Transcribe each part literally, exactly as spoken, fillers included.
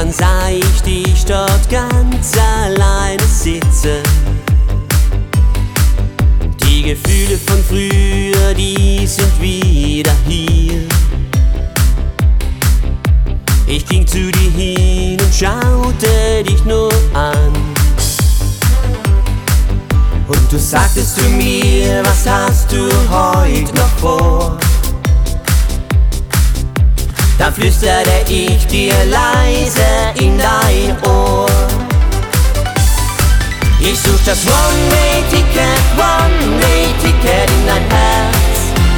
dann sah ich dich dort ganz alleine sitzen. Die Gefühle von früher, die sind wieder hier. Ich ging zu dir hin und schaute dich nur an. Und du sagtest zu mir, was hast du heute noch vor? Dann flüsterte ich dir leise in dein Ohr. Ich such das One-Way-Ticket, One-Way-Ticket in dein Herz.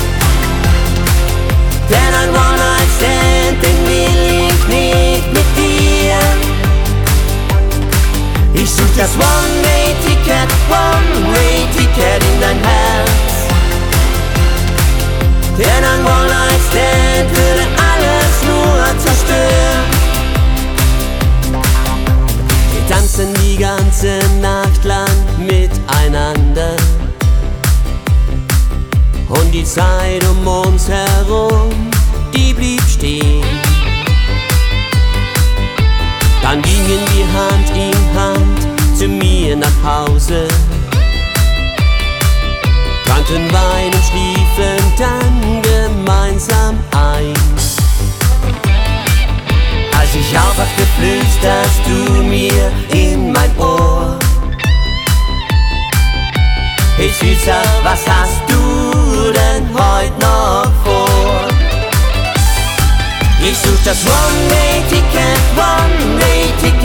Denn ein One-Night-Stand, den will ich nicht mit dir. Ich such das One-Way-Ticket, One-Way-Ticket in dein Herz. Denn ein One-Night-Stand würde alles nur zerstören. Wir tanzen die ganze Nacht lang miteinander. Und die Zeit um uns herum, die blieb stehen. Dann gingen wir Hand in Hand zu mir nach Hause, tranken Wein und schliefen dann gemeinsam ein. Als ich aufwachte, flüsterst du mir in mein Ohr: Hey Süßer, was hast du denn heute noch vor? Ich such das One-Way-Ticket, One-Way-Ticket